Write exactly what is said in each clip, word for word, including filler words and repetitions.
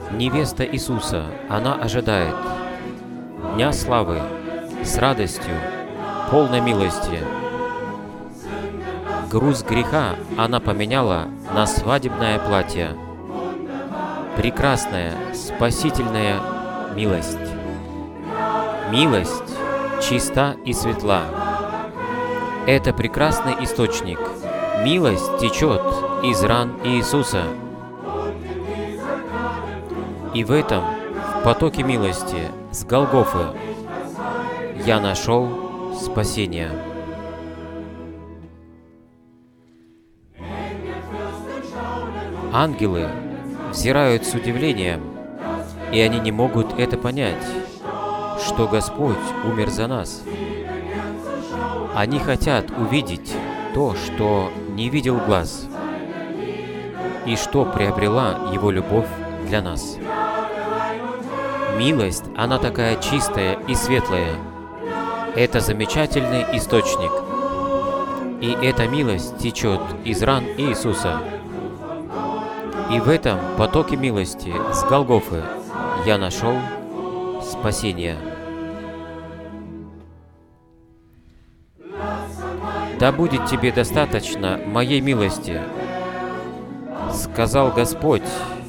Невеста Иисуса, она ожидает дня славы с радостью, полной милости. Груз греха она поменяла на свадебное платье. Прекрасная, спасительная милость. Милость чиста и светла. Это прекрасный источник. Милость течет из ран Иисуса. И в этом, в потоке милости, с Голгофы, я нашел спасение. Ангелы взирают с удивлением, и они не могут это понять, что Господь умер за нас. Они хотят увидеть то, что не видел глаз, и что приобрела Его любовь для нас. Милость, она такая чистая и светлая. Это замечательный источник. И эта милость течет из ран Иисуса. И в этом потоке милости с Голгофы я нашел спасение. «Да будет тебе достаточно моей милости», — сказал Господь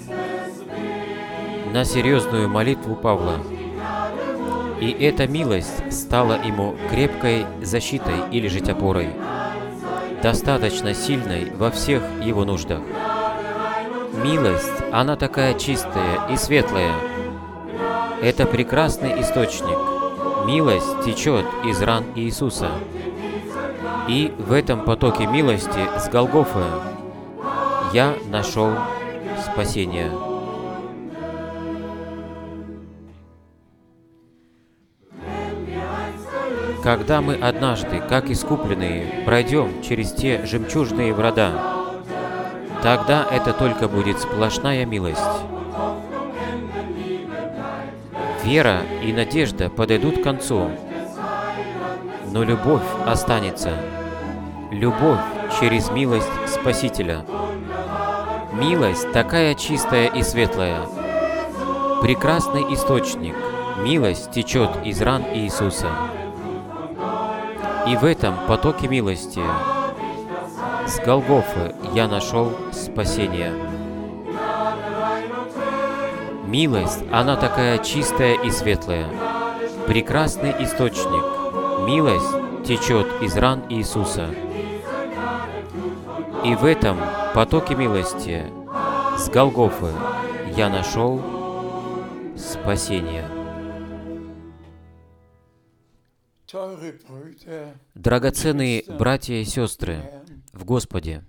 на серьезную молитву Павла. И эта милость стала ему крепкой защитой или же опорой, достаточно сильной во всех его нуждах. Милость, она такая чистая и светлая. Это прекрасный источник. Милость течет из ран Иисуса. И в этом потоке милости с Голгофы я нашел спасение. Когда мы однажды, как искупленные, пройдем через те жемчужные врата, тогда это только будет сплошная милость. Вера и надежда подойдут к концу, но любовь останется. Любовь через милость Спасителя. Милость такая чистая и светлая. Прекрасный источник. Милость течет из ран Иисуса. И в этом потоке милости с Голгофы я нашел спасение. Милость, она такая чистая и светлая. Прекрасный источник. Милость течет из ран Иисуса. И в этом потоке милости с Голгофы я нашел спасение. Драгоценные братья и сестры в Господе,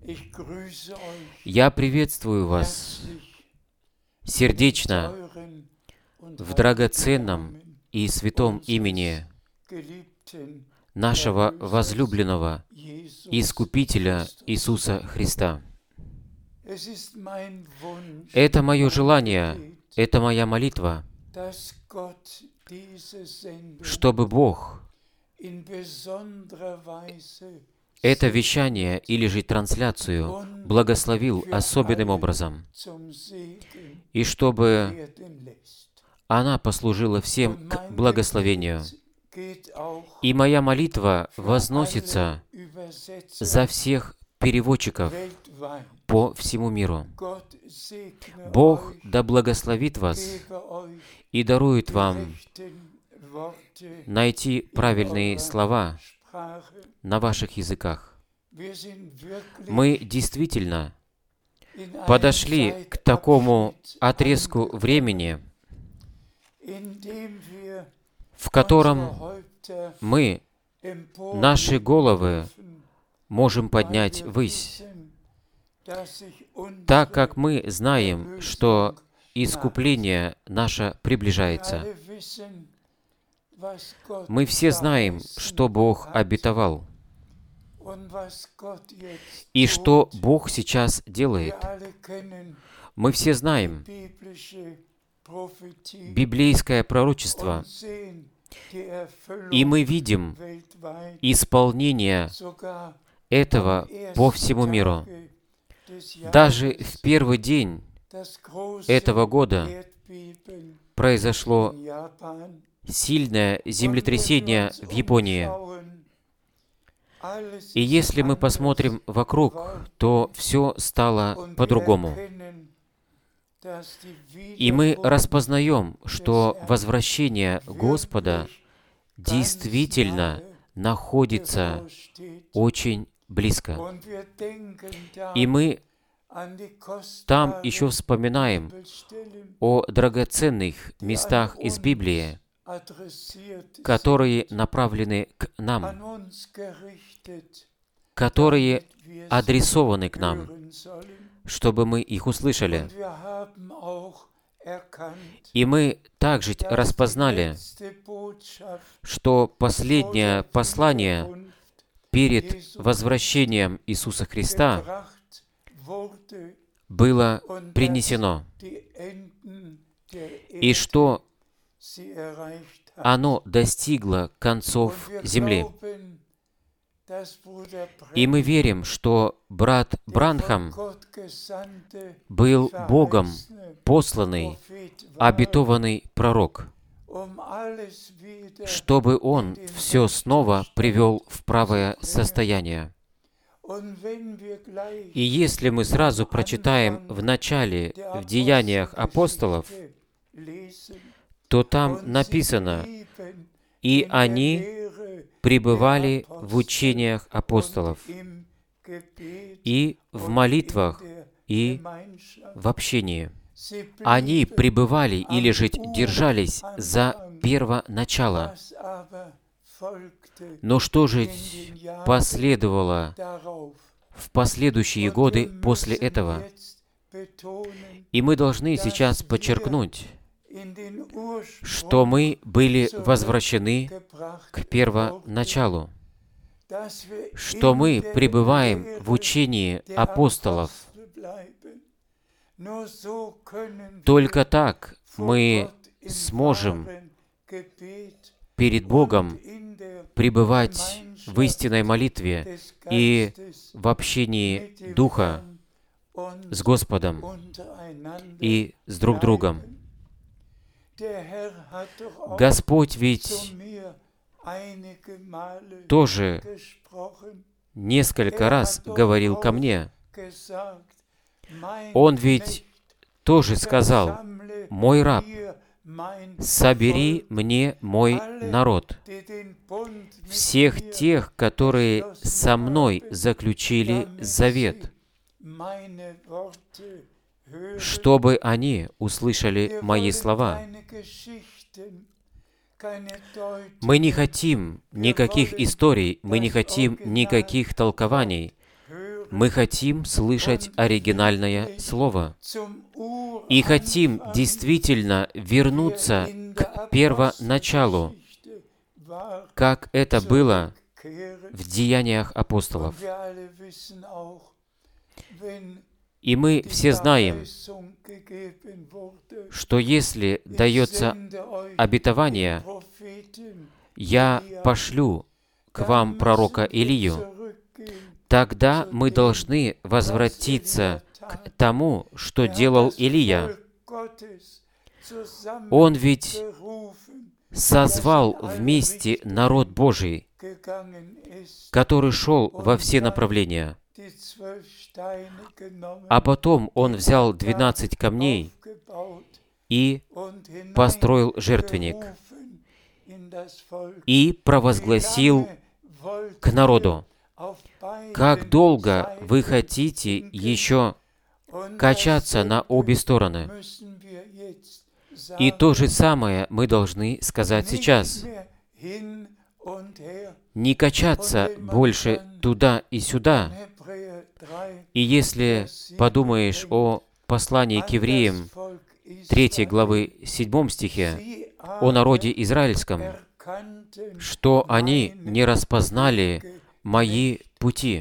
я приветствую вас сердечно в драгоценном и святом имени нашего возлюбленного Искупителя Иисуса Христа. Это мое желание, это моя молитва, чтобы Бог это вещание или же трансляцию благословил особенным образом, и чтобы она послужила всем к благословению. И моя молитва возносится за всех переводчиков по всему миру. Бог да благословит вас и дарует вам найти правильные слова на ваших языках. Мы действительно подошли к такому отрезку времени, в котором мы наши головы можем поднять ввысь, так как мы знаем, что искупление наше приближается. Мы все знаем, что Бог обетовал, и что Бог сейчас делает. Мы все знаем библейское пророчество, и мы видим исполнение этого по всему миру. Даже в первый день этого года произошло сильное землетрясение в Японии. И если мы посмотрим вокруг, то все стало по-другому. И мы распознаем, что возвращение Господа действительно находится очень близко. И мы там еще вспоминаем о драгоценных местах из Библии, которые направлены к нам, которые адресованы к нам, чтобы мы их услышали. И мы также распознали, что последнее послание перед возвращением Иисуса Христа было принесено, и что оно достигло концов земли. И мы верим, что брат Бранхам был Богом посланный, обетованный пророк, чтобы он все снова привел в правое состояние. И если мы сразу прочитаем в начале, в Деяниях апостолов, то там написано: «И они пребывали в учениях апостолов, и в молитвах, и в общении». Они пребывали или же держались за первоначало. Но что же последовало в последующие годы после этого? И мы должны сейчас подчеркнуть, что мы были возвращены к первоначалу, что мы пребываем в учении апостолов. Только так мы сможем перед Богом пребывать в истинной молитве и в общении Духа с Господом и с друг другом. Господь ведь тоже несколько раз говорил ко мне. Он ведь тоже сказал: «Мой раб, собери мне мой народ, всех тех, которые со мной заключили завет, чтобы они услышали мои слова». Мы не хотим никаких историй, мы не хотим никаких толкований. Мы хотим слышать оригинальное Слово. И хотим действительно вернуться к первоначалу, как это было в Деяниях апостолов. И мы все знаем, что если дается обетование: «Я пошлю к вам пророка Илию», тогда мы должны возвратиться к тому, что делал Илия. Он ведь созвал вместе народ Божий, который шел во все направления. А потом он взял двенадцать камней и построил жертвенник, и провозгласил к народу: «Как долго вы хотите еще качаться на обе стороны?» И то же самое мы должны сказать сейчас. Не качаться больше туда и сюда. И если подумаешь о послании к евреям третьей главы седьмом стихе, о народе израильском, что они не распознали мои пути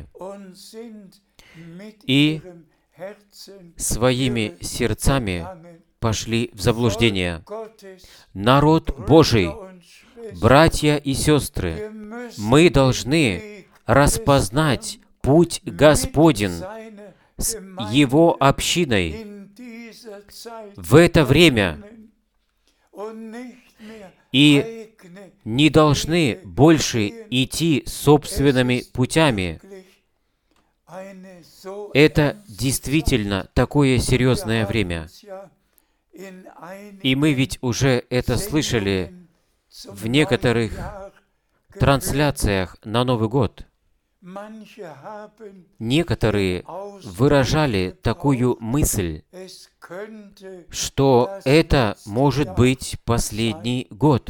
и своими сердцами пошли в заблуждение. Народ Божий, братья и сестры, мы должны распознать путь Господень с Его общиной в это время и не должны больше идти собственными путями. Это действительно такое серьезное время. И мы ведь уже это слышали в некоторых трансляциях на Новый год. Некоторые выражали такую мысль, что это может быть последний год.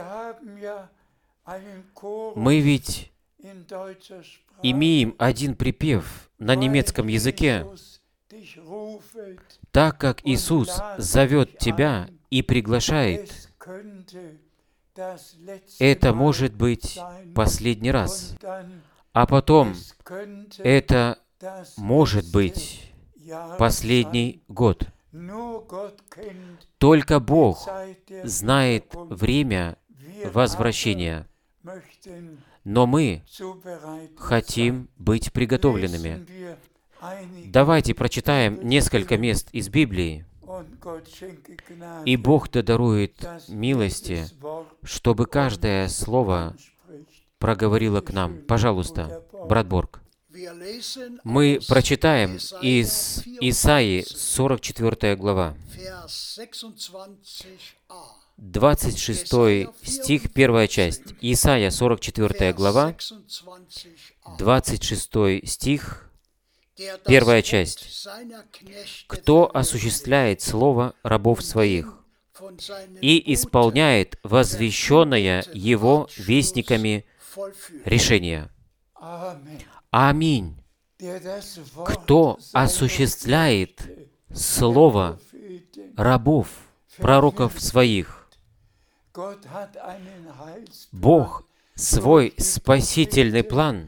Мы ведь имеем один припев на немецком языке. Так как Иисус зовет тебя и приглашает, это может быть последний раз. А потом это может быть последний год. Только Бог знает время возвращения. Но мы хотим быть приготовленными. Давайте прочитаем несколько мест из Библии, и Бог да дарует милости, чтобы каждое слово проговорило к нам. Пожалуйста, брат Борг. Мы прочитаем из Исаии, сорок четвёртая глава, двадцать шестой стих, первая часть. Исайя, сорок четвёртая глава, двадцать шестой стих, первая часть. «Кто осуществляет слово рабов своих и исполняет возвещенное его вестниками решение». Аминь. Кто осуществляет слово рабов, пророков своих? Бог свой спасительный план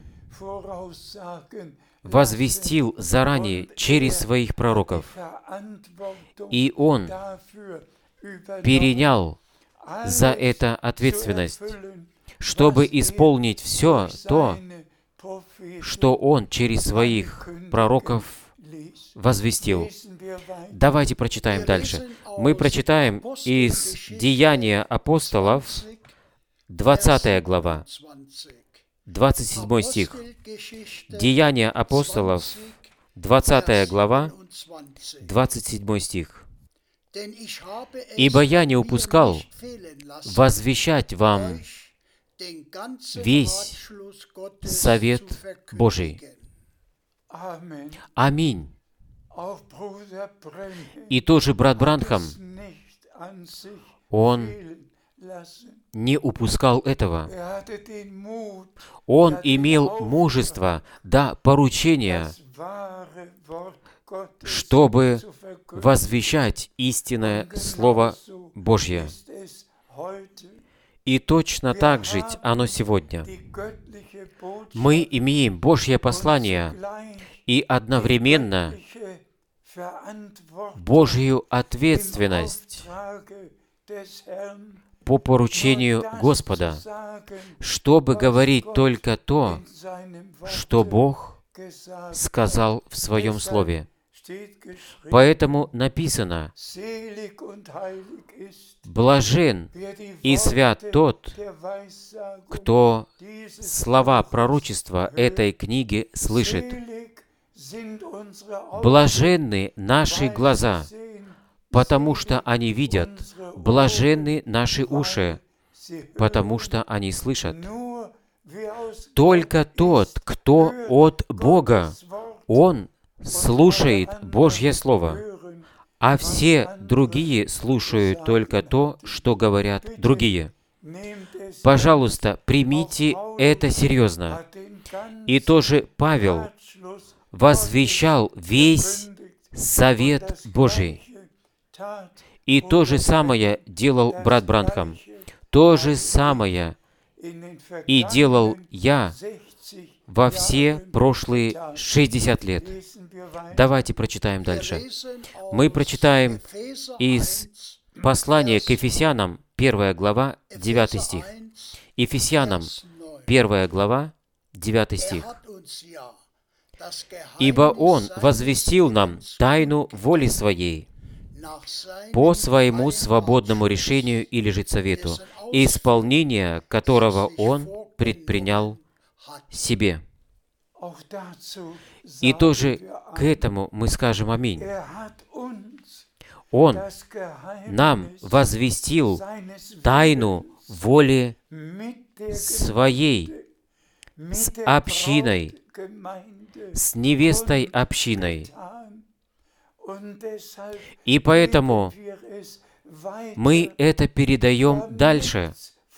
возвестил заранее через своих пророков, и Он перенял за это ответственность, чтобы исполнить все то, что Он через своих пророков возвестил. Давайте прочитаем дальше. Мы прочитаем из Деяния апостолов, двадцатая глава, двадцать седьмой стих. Деяния апостолов, двадцатая глава, двадцать седьмой стих. «Ибо я не упускал возвещать вам весь совет Божий». Аминь. И тоже брат Бранхам, он не упускал этого. Он имел мужество, да, поручение, чтобы возвещать истинное Слово Божье. И точно так же оно сегодня. Мы имеем Божье послание и одновременно Божью ответственность по поручению Господа, чтобы говорить только то, что Бог сказал в Своем Слове. Поэтому написано: «Блажен и свят тот, кто слова пророчества этой книги слышит». Блаженны наши глаза, потому что они видят. Блаженны наши уши, потому что они слышат. Только тот, кто от Бога, он слушает Божье Слово, а все другие слушают только то, что говорят другие. Пожалуйста, примите это серьезно. И тоже Павел возвещал весь совет Божий. И то же самое делал брат Бранхам. То же самое и делал я во все прошлые шестьдесят лет. Давайте прочитаем дальше. Мы прочитаем из послания к Ефесянам, первая глава, девятый стих. Ефесянам, первая глава, девятый стих. «Ибо Он возвестил нам тайну воли Своей, по своему свободному решению или же совету, исполнение которого Он предпринял себе. И тоже к этому мы скажем аминь. Он нам возвестил тайну воли Своей с общиной, с невестой общиной. И поэтому мы это передаем дальше.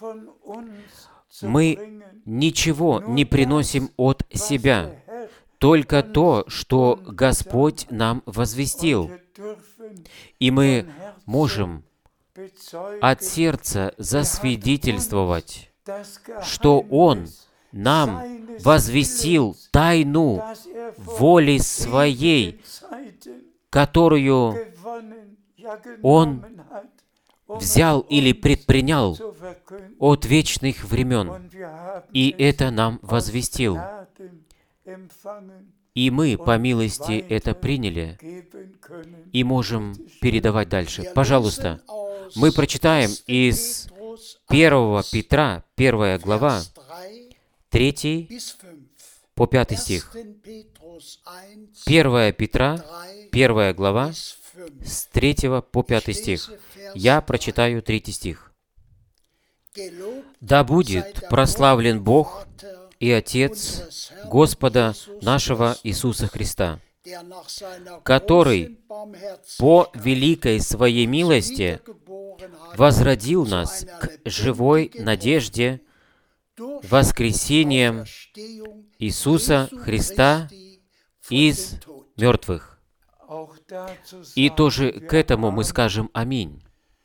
Мы ничего не приносим от себя, только то, что Господь нам возвестил. И мы можем от сердца засвидетельствовать, что Он нам возвестил тайну воли Своей, которую Он взял или предпринял от вечных времен, и это нам возвестил. И мы, по милости, это приняли и можем передавать дальше. Пожалуйста, мы прочитаем из первого Петра, первая глава, третий по пятый стих. первая Петра, первая глава, с третьего по пятый стих. Я прочитаю третий стих. «Да будет прославлен Бог и Отец Господа нашего Иисуса Христа, который по великой Своей милости возродил нас к живой надежде воскресением Иисуса Христа из мертвых». И тоже к этому мы скажем аминь.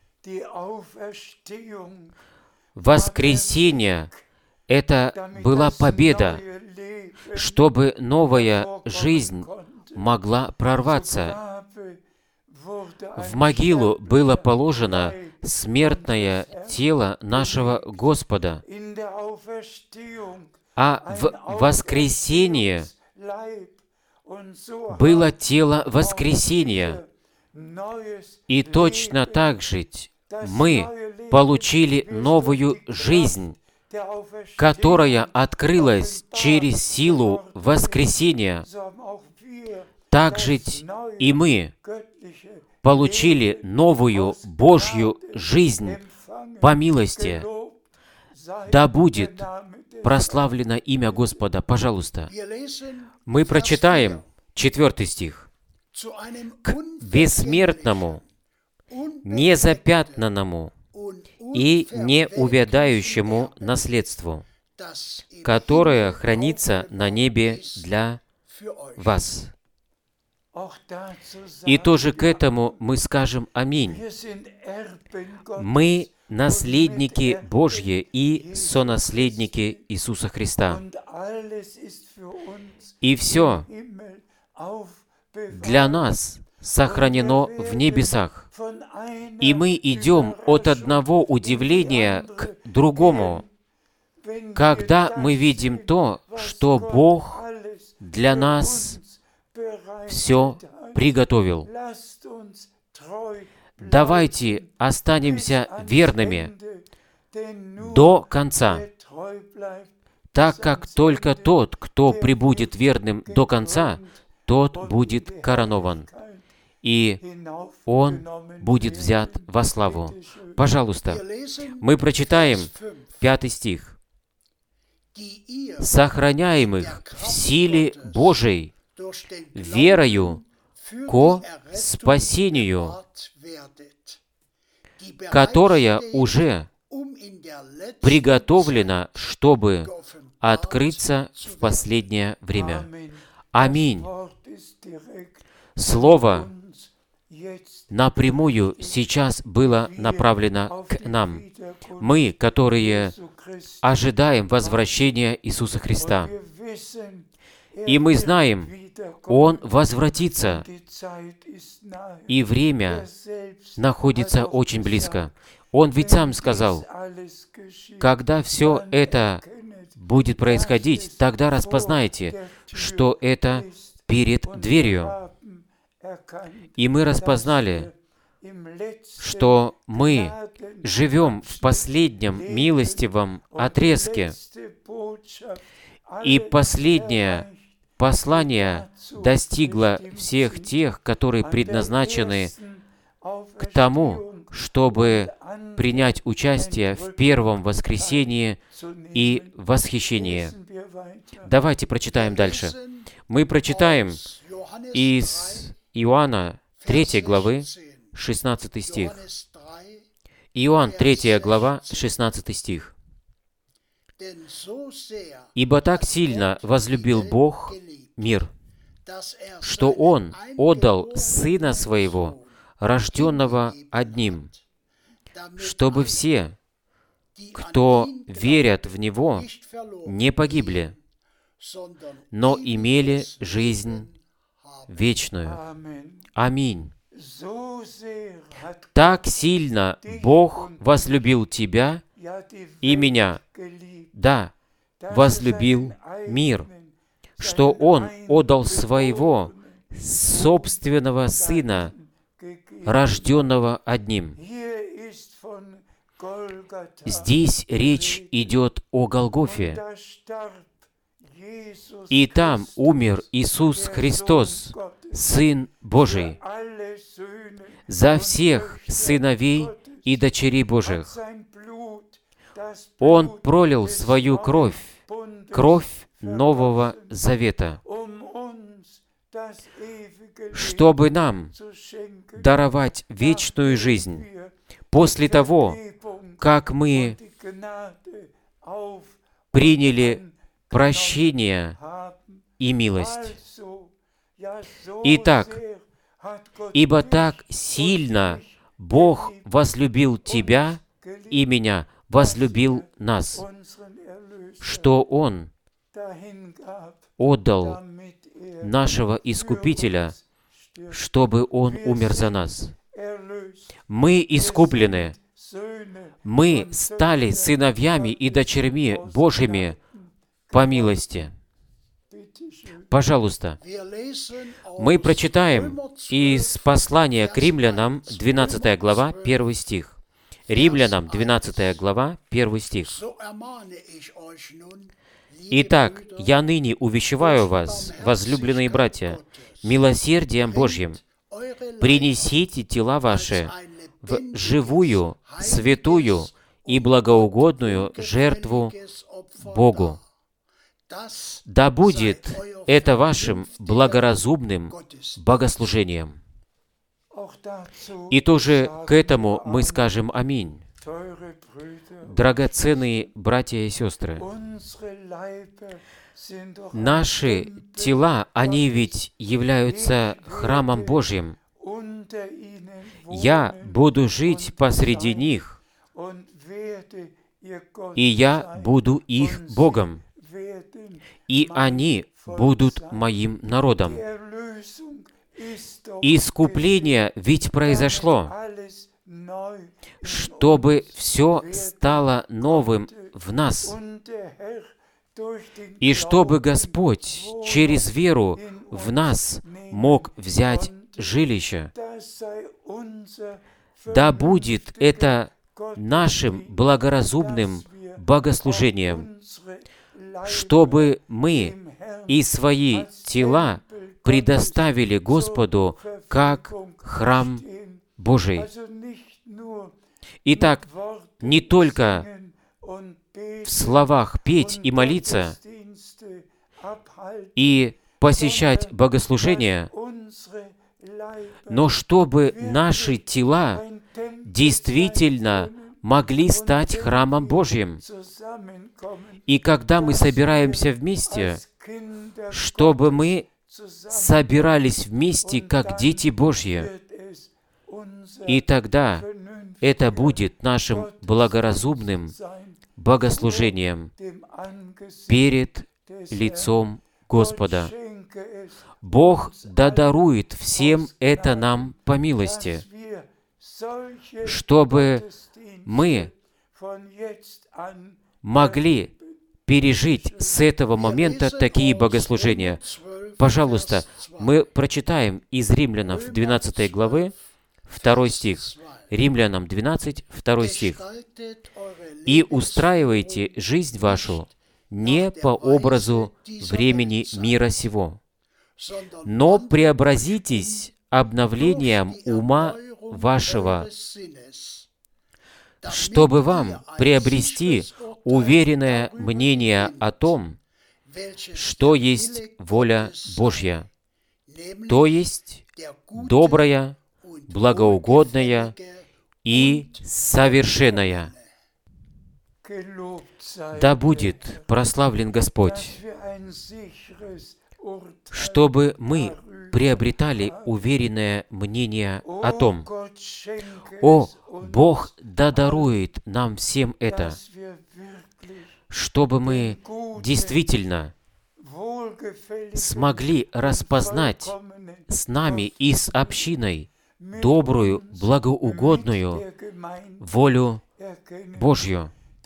Воскресение — это была победа, чтобы новая жизнь могла прорваться. В могилу было положено смертное тело нашего Господа, а в воскресенье было тело воскресения. И точно так же мы получили новую жизнь, которая открылась через силу воскресения. Так же и мы получили новую Божью жизнь по милости. Да будет прославлено имя Господа. Пожалуйста, мы прочитаем четвертый стих. «К бессмертному, незапятнанному и неувядающему наследству, которое хранится на небе для вас». И тоже к этому мы скажем аминь. Мы наследники Божьи и сонаследники Иисуса Христа. И все для нас сохранено в небесах. И мы идем от одного удивления к другому, когда мы видим то, что Бог для нас все приготовил. Давайте останемся верными до конца, так как только тот, кто пребудет верным до конца, тот будет коронован, и он будет взят во славу. Пожалуйста, мы прочитаем пятый стих. «Сохраняемых в силе Божией, верою ко спасению, которая уже приготовлена, чтобы открыться в последнее время». Аминь. Слово напрямую сейчас было направлено к нам. Мы, которые ожидаем возвращения Иисуса Христа. И мы знаем, Он возвратится, и время находится очень близко. Он ведь сам сказал, когда все это будет происходить, тогда распознайте, что это перед дверью. И мы распознали, что мы живем в последнем милостивом отрезке, и последнее послание достигло всех тех, которые предназначены к тому, чтобы принять участие в первом воскресении и восхищении. Давайте прочитаем дальше. Мы прочитаем из Иоанна третьей главы, шестнадцатый стих. Иоанн третья глава, шестнадцатый стих. «Ибо так сильно возлюбил Бог мир, что Он отдал Сына Своего, рожденного одним, чтобы все, кто верят в Него, не погибли, но имели жизнь вечную». Аминь. Так сильно Бог возлюбил тебя и меня, да, возлюбил мир, что Он отдал Своего собственного Сына, рожденного одним. Здесь речь идет о Голгофе. И там умер Иисус Христос, Сын Божий, за всех сыновей и дочерей Божьих. Он пролил свою кровь, кровь Нового Завета, чтобы нам даровать вечную жизнь после того, как мы приняли прощение и милость. Итак, ибо так сильно Бог возлюбил тебя и меня, возлюбил нас, что Он отдал нашего Искупителя, чтобы Он умер за нас. Мы искуплены. Мы стали сыновьями и дочерьми Божьими по милости. Пожалуйста, мы прочитаем из послания к Римлянам, двенадцатая глава, первый стих. Римлянам, двенадцатая глава, первый стих. «Итак, я ныне увещеваю вас, возлюбленные братья, милосердием Божьим, принесите тела ваши в живую, святую и благоугодную жертву Богу. Да будет это вашим благоразумным богослужением». И тоже к этому мы скажем «Аминь». Драгоценные братья и сестры, наши тела, они ведь являются храмом Божьим. Я буду жить посреди них, и я буду их Богом, и они будут моим народом. Искупление ведь произошло, чтобы все стало новым в нас, и чтобы Господь через веру в нас мог взять жилище. Да будет это нашим благоразумным богослужением, чтобы мы и свои тела предоставили Господу как храм Божий. Итак, не только в словах петь и молиться и посещать богослужения, но чтобы наши тела действительно могли стать храмом Божьим. И когда мы собираемся вместе, чтобы мы собирались вместе, как дети Божьи, и тогда это будет нашим благоразумным богослужением перед лицом Господа. Бог да дарует всем это нам по милости, чтобы мы могли пережить с этого момента такие богослужения. Пожалуйста, мы прочитаем из Римлянам двенадцатой главы второй стих. Римлянам двенадцать, второй стих. «И устраивайте жизнь вашу не по образу времени мира сего, но преобразитесь обновлением ума вашего, чтобы вам приобрести уверенное мнение о том, что есть воля Божья, то есть добрая, благоугодная и совершенная». Да будет прославлен Господь, чтобы мы приобретали уверенное мнение о том, о, Бог да дарует нам всем это, чтобы мы действительно смогли распознать с нами и с общиной добрую, благоугодную волю Божью.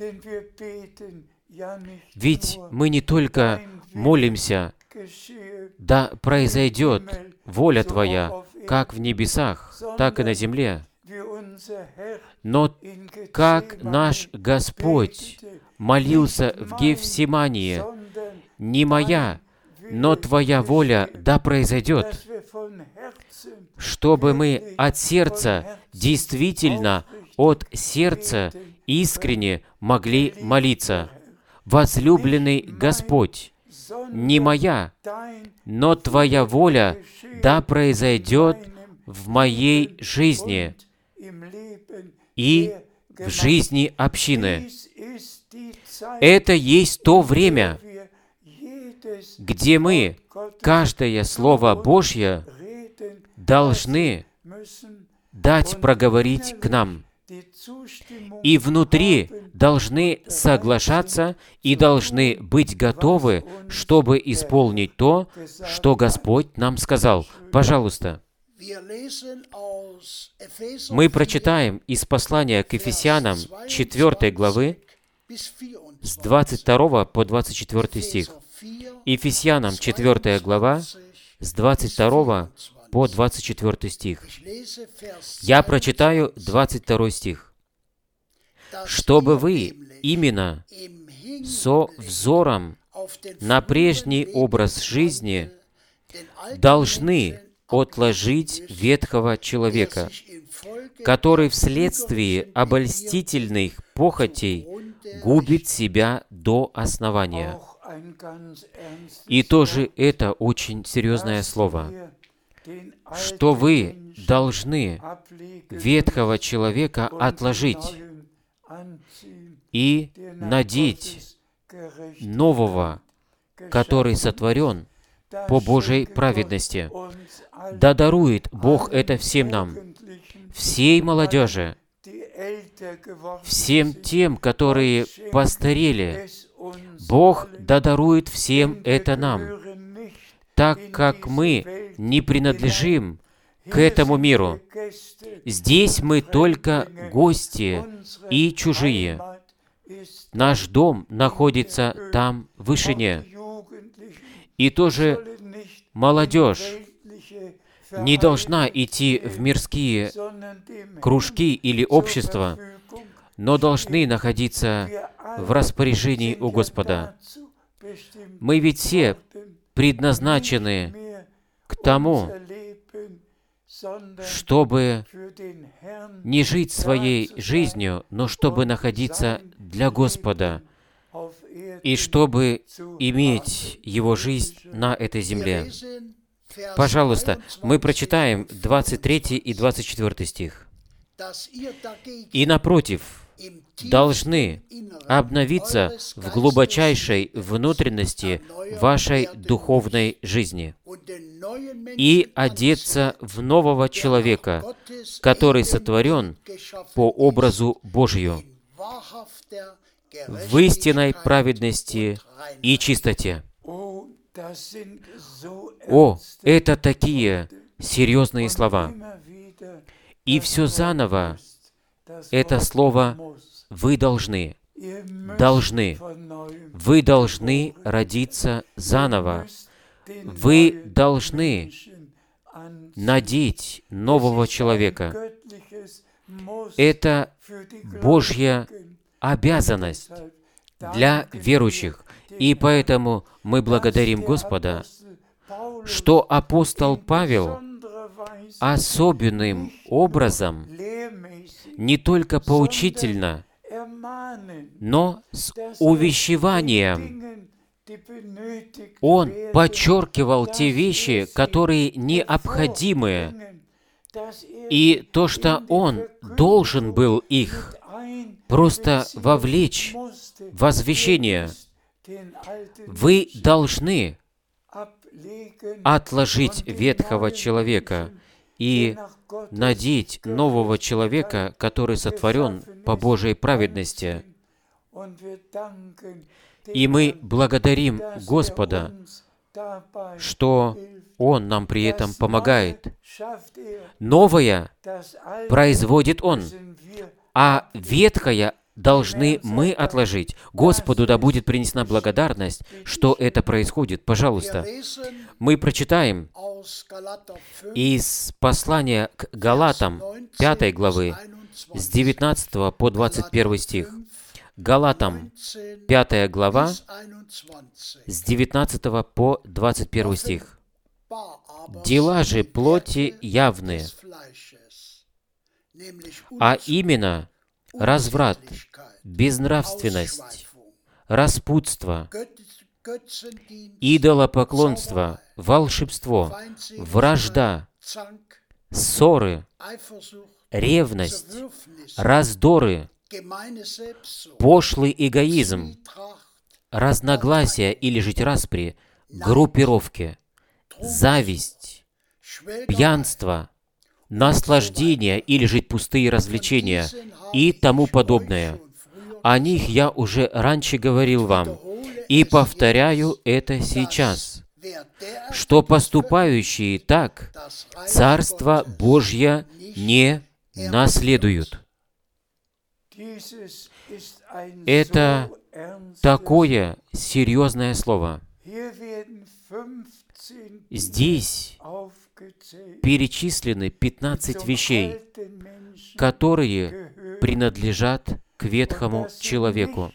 Ведь мы не только молимся, да произойдет воля Твоя, как в небесах, так и на земле, но как наш Господь молился в Гефсимании: «Не моя, но Твоя воля да произойдет», чтобы мы от сердца, действительно от сердца искренне могли молиться: «Возлюбленный Господь, не моя, но Твоя воля да произойдет в моей жизни и в жизни общины». Это есть то время, где мы каждое Слово Божье должны дать проговорить к нам. И внутри должны соглашаться и должны быть готовы, чтобы исполнить то, что Господь нам сказал. Пожалуйста. Мы прочитаем из послания к Ефесянам четвёртой главы с двадцать второго по двадцать четвёртый стих. Ефесянам четвёртая глава с двадцать второго по двадцать четвёртый стих. Я прочитаю двадцать второй стих. «Чтобы вы именно со взором на прежний образ жизни должны отложить ветхого человека, который вследствие обольстительных похотей губит себя до основания». И тоже это очень серьезное слово, что вы должны ветхого человека отложить и надеть нового, который сотворен по Божьей праведности. Да дарует Бог это всем нам, всей молодежи, всем тем, которые постарели. Бог да дарует всем это нам, так как мы не принадлежим к этому миру. Здесь мы только гости и чужие. Наш дом находится там, в вышине. И тоже молодежь не должна идти в мирские кружки или общества, но должны находиться в распоряжении у Господа. Мы ведь все предназначены к тому, чтобы не жить своей жизнью, но чтобы находиться для Господа и чтобы иметь Его жизнь на этой земле. Пожалуйста, мы прочитаем двадцать третий и двадцать четвёртый стих. «И напротив, должны обновиться в глубочайшей внутренности вашей духовной жизни и одеться в нового человека, который сотворен по образу Божию, в истинной праведности и чистоте». О, это такие серьезные слова. И все заново это слово «вы должны», «должны». Вы должны родиться заново. Вы должны надеть нового человека. Это Божья обязанность для верующих. И поэтому мы благодарим Господа, что апостол Павел особенным образом, не только поучительно, но с увещеванием, он подчеркивал те вещи, которые необходимы, и то, что он должен был их просто вовлечь в освящение. Вы должны отложить ветхого человека и надеть нового человека, который сотворен по Божьей праведности. И мы благодарим Господа, что Он нам при этом помогает. Новое производит Он, а ветхое должны мы отложить. Господу да будет принесена благодарность, что это происходит. Пожалуйста, мы прочитаем из послания к Галатам, пятой главы, с девятнадцатого по двадцать первый стих. Галатам, пятая глава, с девятнадцатого по двадцать первый стих. «Дела же плоти явны, а именно разврат, безнравственность, распутство, идолопоклонство, волшебство, вражда, ссоры, ревность, раздоры, пошлый эгоизм, разногласия или жить распри, группировки, зависть, пьянство, наслаждение или жить пустые развлечения и тому подобное. О них я уже раньше говорил вам, и повторяю это сейчас, что поступающие так Царство Божье не наследуют». Это такое серьезное слово. Здесь перечислены пятнадцать вещей, которые принадлежат к ветхому человеку.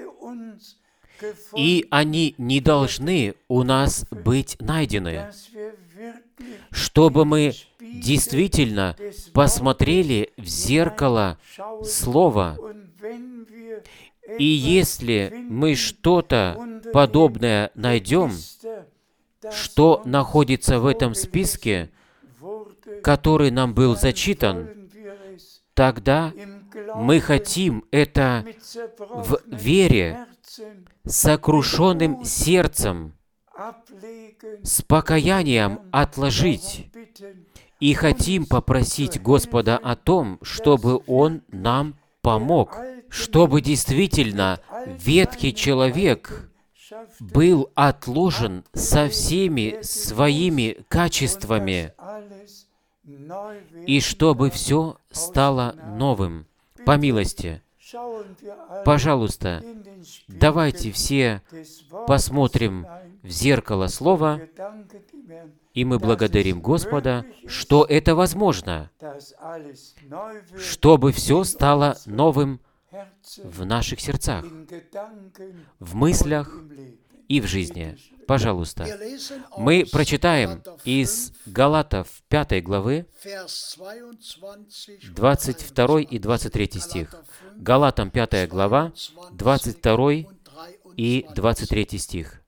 И они не должны у нас быть найдены, чтобы мы действительно посмотрели в зеркало Слова. И если мы что-то подобное найдем, что находится в этом списке, который нам был зачитан, тогда мы хотим это в вере, сокрушенным сердцем, с покаянием отложить, и хотим попросить Господа о том, чтобы Он нам помог, чтобы действительно ветхий человек был отложен со всеми своими качествами, и чтобы все стало новым. По милости, пожалуйста, давайте все посмотрим в зеркало Слова, и мы благодарим Господа, что это возможно, чтобы все стало новым в наших сердцах, в мыслях и в жизни. Пожалуйста, мы прочитаем из Галатов пятой главы двадцать второй и двадцать третий стих. Галатам пятая глава, двадцать второй и двадцать третий стих.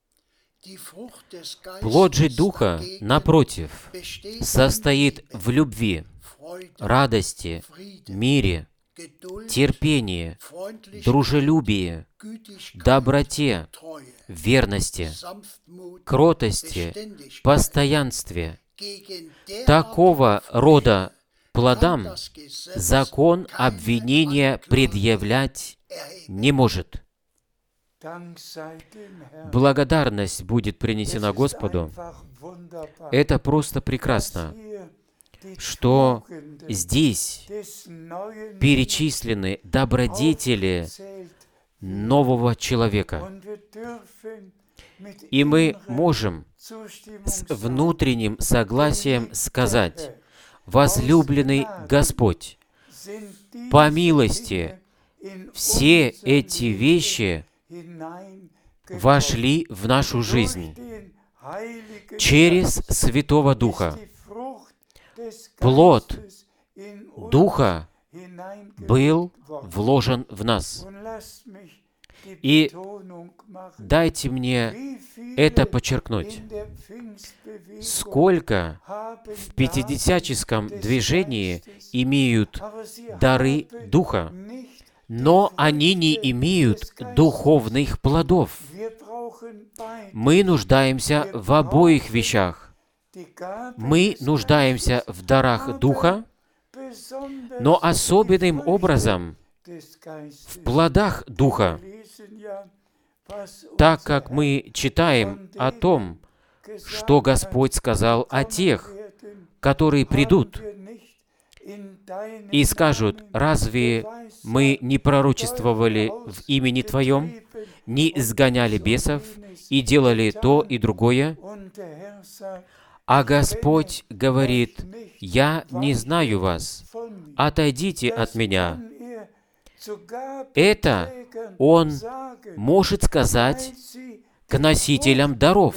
«Плод же Духа, напротив, состоит в любви, радости, мире, терпении, дружелюбии, доброте, верности, кротости, постоянстве. Такого рода плодам закон обвинения предъявлять не может». Благодарность будет принесена Господу. Это просто прекрасно, что здесь перечислены добродетели нового человека. И мы можем с внутренним согласием сказать: «Возлюбленный Господь, по милости все эти вещи вошли в нашу жизнь через Святого Духа. Плод Духа был вложен в нас». И дайте мне это подчеркнуть. Сколько в пятидесяческом движении имеют дары Духа, но они не имеют духовных плодов. Мы нуждаемся в обоих вещах. Мы нуждаемся в дарах Духа, но особенным образом в плодах Духа, так как мы читаем о том, что Господь сказал о тех, которые придут и скажут: «Разве мы не пророчествовали в имени Твоем, не изгоняли бесов и делали то и другое?» А Господь говорит: «Я не знаю вас, отойдите от Меня». Это Он может сказать к носителям даров,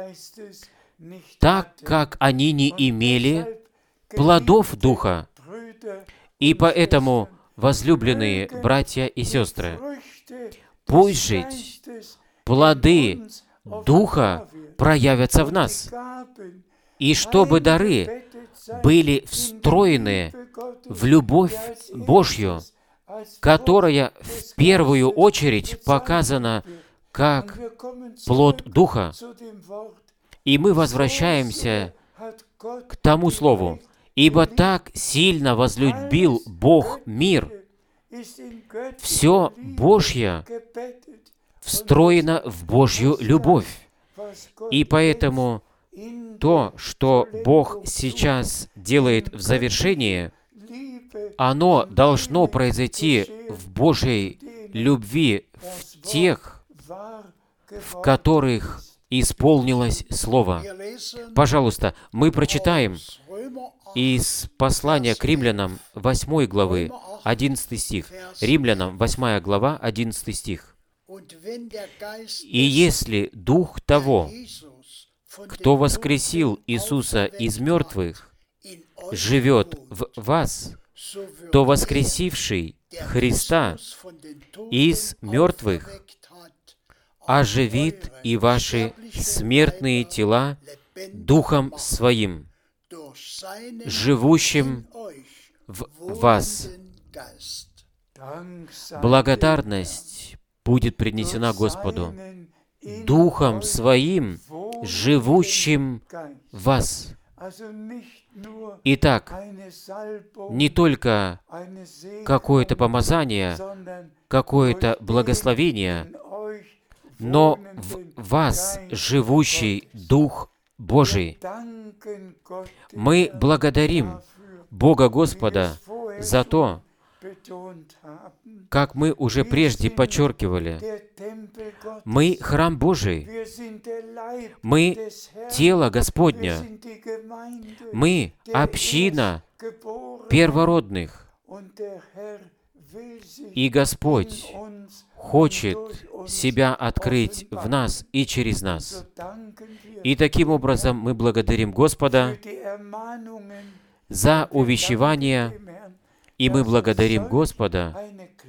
так как они не имели плодов Духа. И поэтому, возлюбленные братья и сестры, пусть жить плоды Духа проявятся в нас, и чтобы дары были встроены в любовь Божью, которая в первую очередь показана как плод Духа. И мы возвращаемся к тому слову: «Ибо так сильно возлюбил Бог мир». Все Божье встроено в Божью любовь. И поэтому то, что Бог сейчас делает в завершении, оно должно произойти в Божьей любви в тех, в которых исполнилось Слово. Пожалуйста, мы прочитаем из послания к Римлянам восьмой главы, одиннадцатый стих. Римлянам восьмая глава, одиннадцатый стих. «И если Дух того, кто воскресил Иисуса из мертвых, живет в вас, то воскресивший Христа из мертвых оживит и ваши смертные тела Духом Своим, живущим в вас». Благодарность будет принесена Господу Духом Своим, живущим в вас. Итак, не только какое-то помазание, какое-то благословение, но в вас живущий Дух Божий. Мы благодарим Бога Господа за то, как мы уже прежде подчеркивали, мы храм Божий, мы тело Господня, мы община первородных, и Господь хочет себя открыть в нас и через нас. И таким образом мы благодарим Господа за увещевание, и мы благодарим Господа,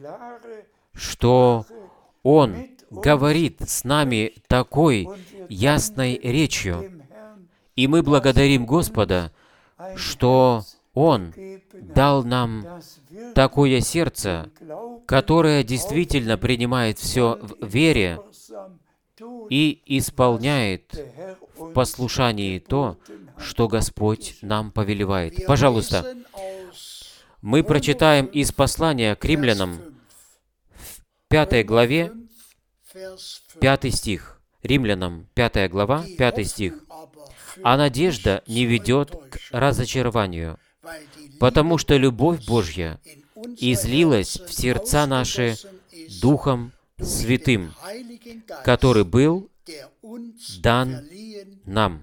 что Он говорит с нами такой ясной речью. И мы благодарим Господа, что Он дал нам такое сердце, которое действительно принимает все в вере и исполняет в послушании то, что Господь нам повелевает. Пожалуйста, мы прочитаем из послания к Римлянам в пятой главе, пятый стих. Римлянам, пятая глава, пятый стих. «А надежда не ведет к разочарованию, потому что любовь Божья излилась в сердца наши Духом Святым, который был дан нам.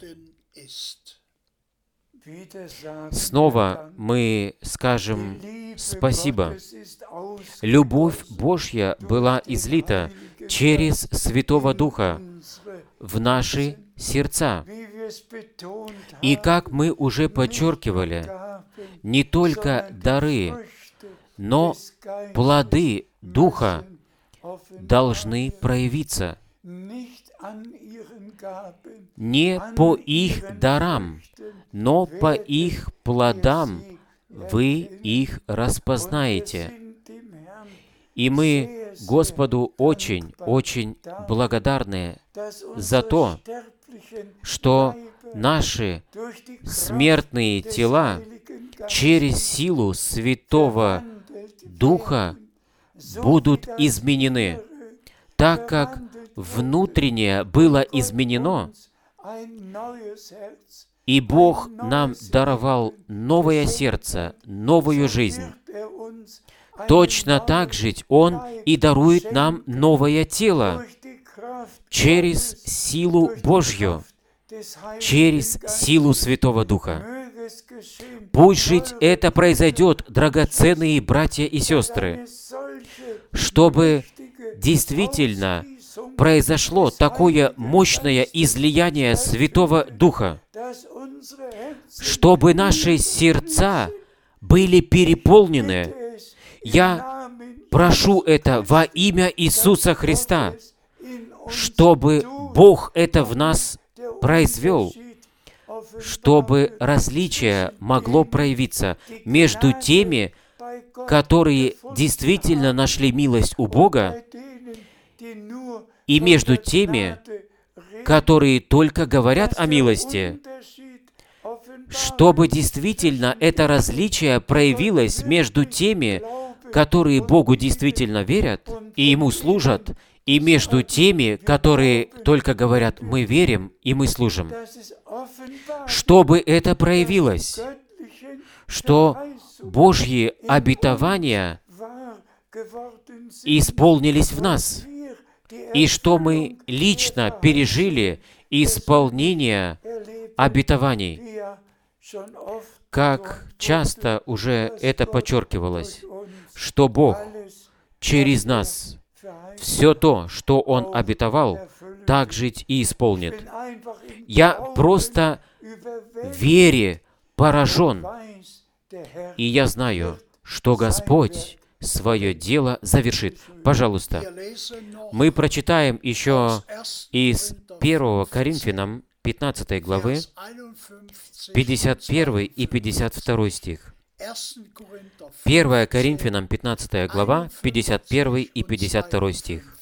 Снова мы скажем спасибо. Любовь Божья была излита через Святого Духа в наши сердца. И как мы уже подчеркивали, не только дары, но плоды Духа должны проявиться не по их дарам, но по их плодам вы их распознаете. И мы Господу очень-очень благодарны за то, что наши смертные тела через силу Святого Духа будут изменены, так как внутреннее было изменено, и Бог нам даровал новое сердце, новую жизнь. Точно так же Он и дарует нам новое тело через силу Божью, через силу Святого Духа. Пусть жить это произойдет, драгоценные братья и сестры, чтобы действительно произошло такое мощное излияние Святого Духа, чтобы наши сердца были переполнены. Я прошу это во имя Иисуса Христа, чтобы Бог это в нас произвел, чтобы различие могло проявиться между теми, которые действительно нашли милость у Бога, и между теми, которые только говорят о милости, чтобы действительно это различие проявилось между теми, которые Богу действительно верят и Ему служат, и между теми, которые только говорят «мы верим и мы служим». Чтобы это проявилось, что Божьи обетования исполнились в нас, и что мы лично пережили исполнение обетований. Как часто уже это подчеркивалось, что Бог через нас все то, что Он обетовал, так жить и исполнит. Я просто вере поражен, и я знаю, что Господь свое дело завершит. Пожалуйста, мы прочитаем еще из первого Коринфянам пятнадцатой главы, пятьдесят первый и пятьдесят второй стих. первое Коринфянам пятнадцатая глава, пятьдесят первый и пятьдесят второй стих.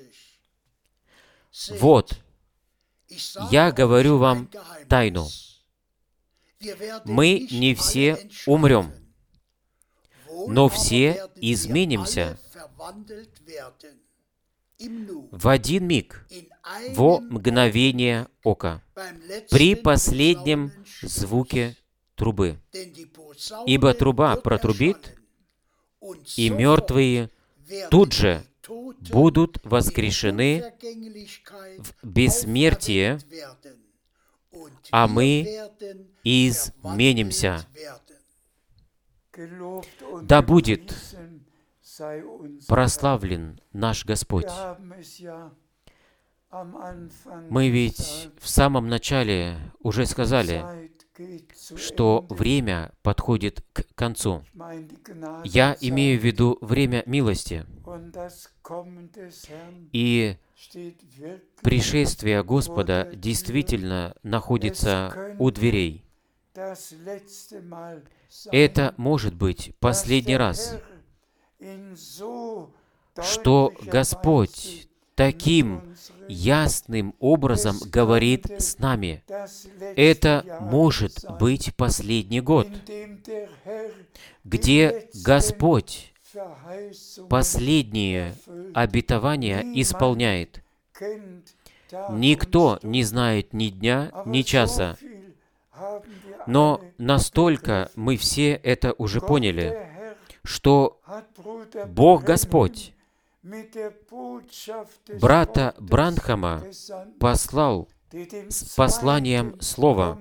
«Вот, я говорю вам тайну. Мы не все умрем, но все изменимся в один миг, во мгновение ока, при последнем звуке трубы. Ибо труба протрубит, и мертвые тут же будут воскрешены в бессмертие, а мы изменимся». Да будет прославлен наш Господь. Мы ведь в самом начале уже сказали, что время подходит к концу. Я имею в виду время милости. И пришествие Господа действительно находится у дверей. Это может быть последний раз, что Господь таким ясным образом говорит с нами. Это может быть последний год, где Господь последние обетования исполняет. Никто не знает ни дня, ни часа. Но настолько мы все это уже поняли, что Бог Господь брата Бранхама послал с посланием Слова,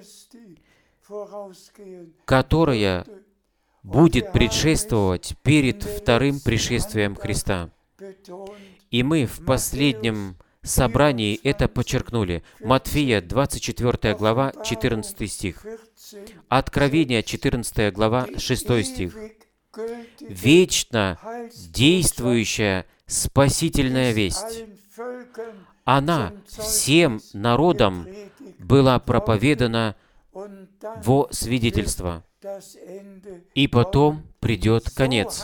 которое будет предшествовать перед вторым пришествием Христа. И мы в последнем собрании это подчеркнули. Матфея, двадцать четвёртая глава, четырнадцатый стих. Откровение, четырнадцатая глава, шестой стих. Вечно действующая спасительная весть. Она всем народам была проповедана во свидетельство. И потом придет конец.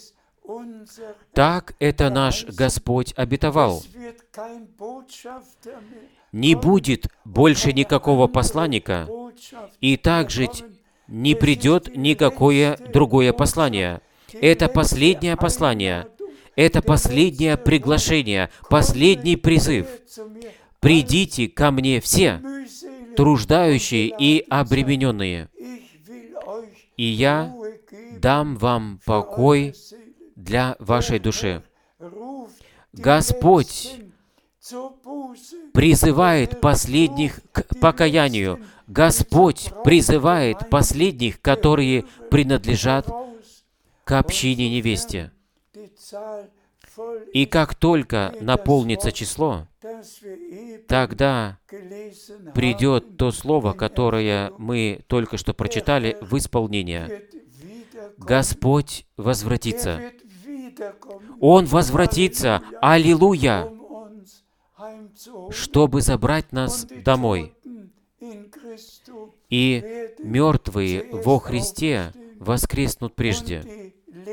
Так это наш Господь обетовал. Не будет больше никакого посланника, и также не придет никакое другое послание. Это последнее послание, это последнее приглашение, последний призыв. «Придите ко мне все, труждающие и обремененные, и я дам вам покой для вашей души». Господь призывает последних к покаянию. Господь призывает последних, которые принадлежат к общине невесте. И как только наполнится число, тогда придет то слово, которое мы только что прочитали, в исполнение. Господь возвратится. Он возвратится, аллилуйя, чтобы забрать нас домой. И мертвые во Христе воскреснут прежде.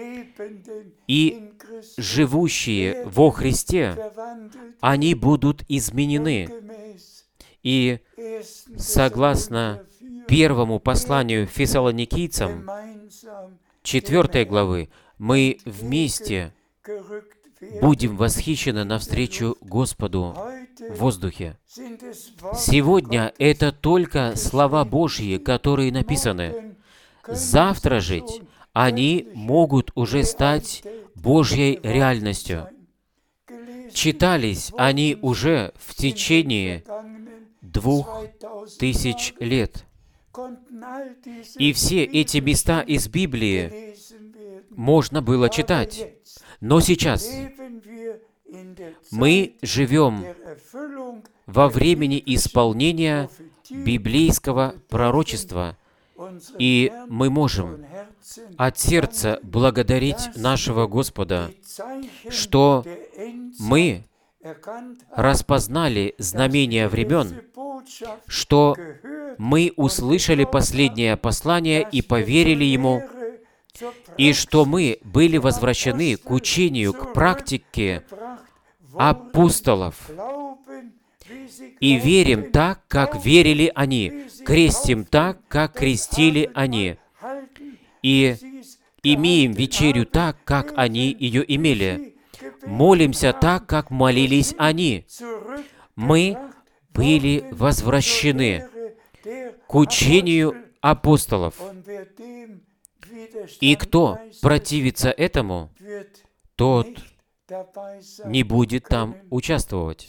И живущие во Христе, они будут изменены. И согласно первому посланию Фессалоникийцам, четвёртой главы, мы вместе будем восхищены навстречу Господу в воздухе. Сегодня это только слова Божьи, которые написаны. Завтра же они могут уже стать Божьей реальностью. Читались они уже в течение двух тысяч лет. И все эти места из Библии можно было читать. Но сейчас мы живем во времени исполнения библейского пророчества, и мы можем от сердца благодарить нашего Господа, что мы распознали знамения времен, что мы услышали последнее послание и поверили ему, и что мы были возвращены к учению, к практике апостолов, и верим так, как верили они, крестим так, как крестили они, и имеем вечерю так, как они ее имели, молимся так, как молились они. Мы были возвращены к учению апостолов. И кто противится этому, тот не будет там участвовать.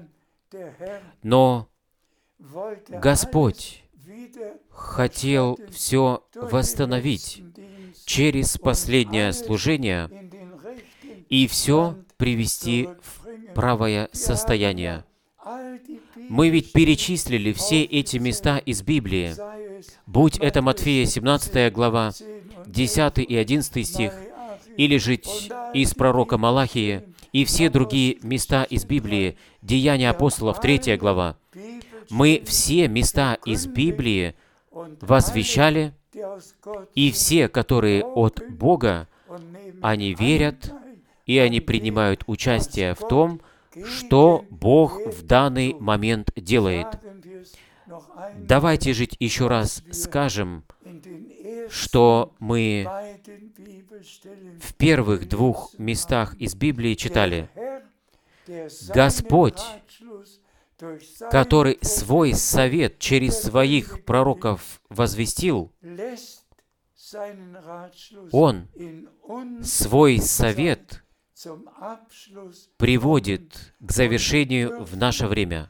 Но Господь хотел все восстановить через последнее служение и все привести в правое состояние. Мы ведь перечислили все эти места из Библии, будь это Матфея, семнадцатая глава, десятый и одиннадцатый стих, или же из пророка Малахии, и все другие места из Библии, Деяния апостолов, третья глава. Мы все места из Библии возвещали, и все, которые от Бога, они верят, и они принимают участие в том, что Бог в данный момент делает. Давайте же еще раз скажем, что мы в первых двух местах из Библии читали. Господь, который свой совет через своих пророков возвестил, Он свой совет приводит к завершению в наше время.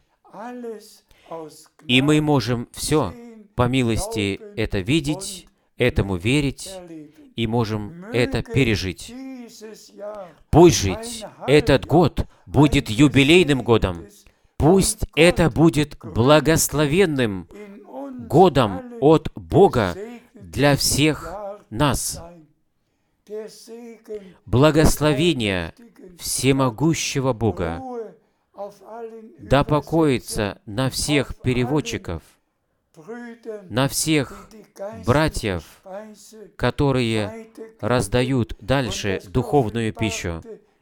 И мы можем все по милости это видеть, этому верить, и можем это пережить. Пусть жить этот год будет юбилейным годом. Пусть это будет благословенным годом от Бога для всех нас. Благословение всемогущего Бога да покоится на всех переводчиков, на всех братьев, которые раздают дальше духовную пищу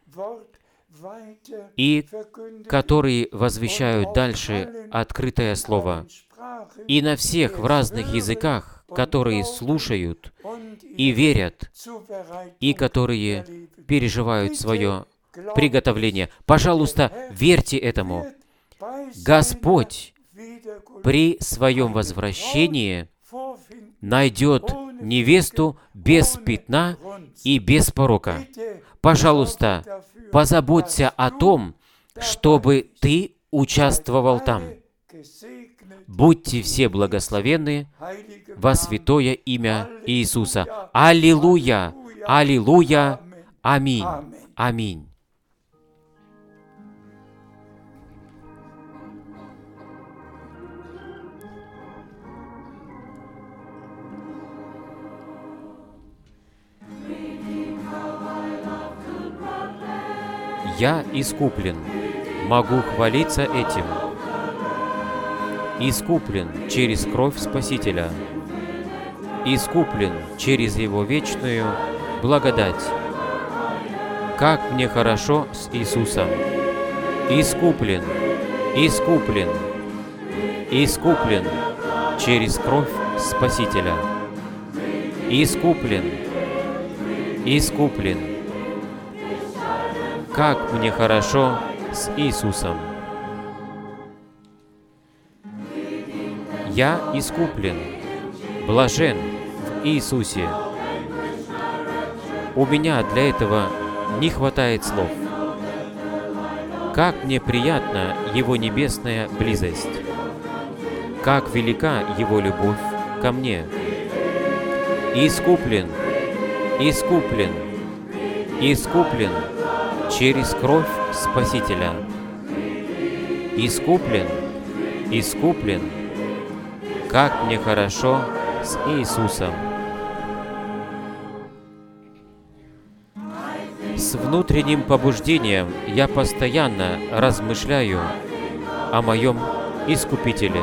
и которые возвещают дальше открытое Слово, и на всех в разных языках, которые слушают и верят, и которые переживают свое приготовление. Пожалуйста, верьте этому. Господь при своем возвращении найдет невесту без пятна и без порока. Пожалуйста, позаботься о том, чтобы ты участвовал там. Будьте все благословенны во святое имя Иисуса. Аллилуйя! Аллилуйя! Аминь! Аминь! Я искуплен, могу хвалиться этим. Искуплен через кровь Спасителя. Искуплен через Его вечную благодать. Как мне хорошо с Иисусом. Искуплен, искуплен, искуплен через кровь Спасителя. Искуплен, искуплен. Как мне хорошо с Иисусом. Я искуплен, блажен в Иисусе. У меня для этого не хватает слов. Как мне приятна Его небесная близость. Как велика Его любовь ко мне. Искуплен, искуплен, искуплен через кровь Спасителя. Искуплен, искуплен. Как мне хорошо с Иисусом. С внутренним побуждением я постоянно размышляю о моем Искупителе.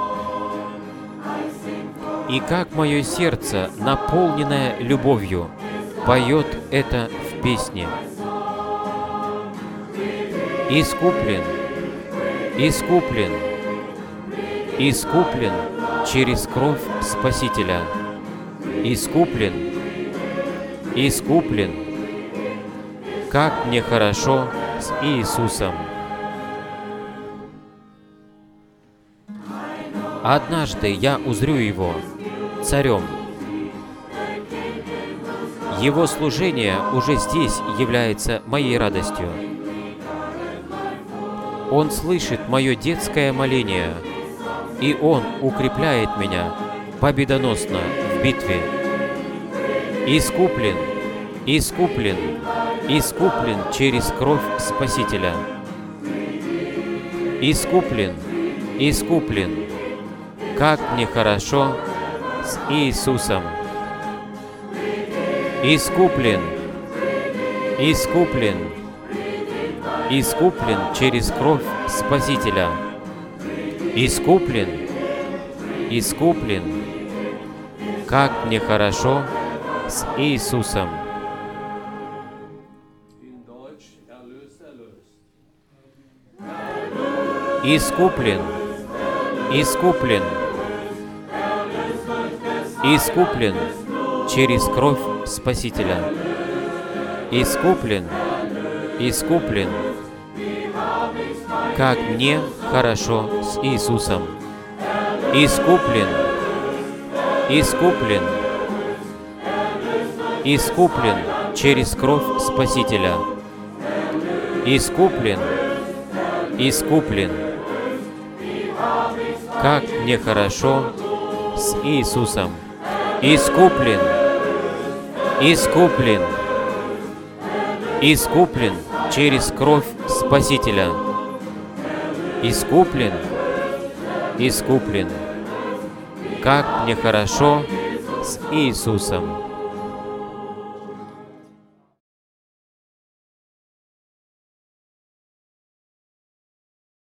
И как мое сердце, наполненное любовью, поет это в песне. Искуплен, искуплен, искуплен через кровь Спасителя. Искуплен, искуплен. Как мне хорошо с Иисусом. Однажды я узрю Его царем. Его служение уже здесь является моей радостью. Он слышит мое детское моление, и Он укрепляет меня победоносно в битве. Искуплен, искуплен, искуплен через кровь Спасителя. Искуплен, искуплен. Как мне хорошо с Иисусом. Искуплен, искуплен, искуплен через кровь Спасителя. Искуплен, искуплен. Как мне хорошо с Иисусом. Искуплен, искуплен, искуплен через кровь Спасителя. Искуплен, искуплен. Как мне хорошо с Иисусом. Искуплен, искуплен, искуплен через кровь Спасителя. Искуплен, искуплен. Как мне хорошо с Иисусом. Искуплен, искуплен, искуплен через кровь Спасителя. Искуплен, искуплен. Как мне хорошо с Иисусом.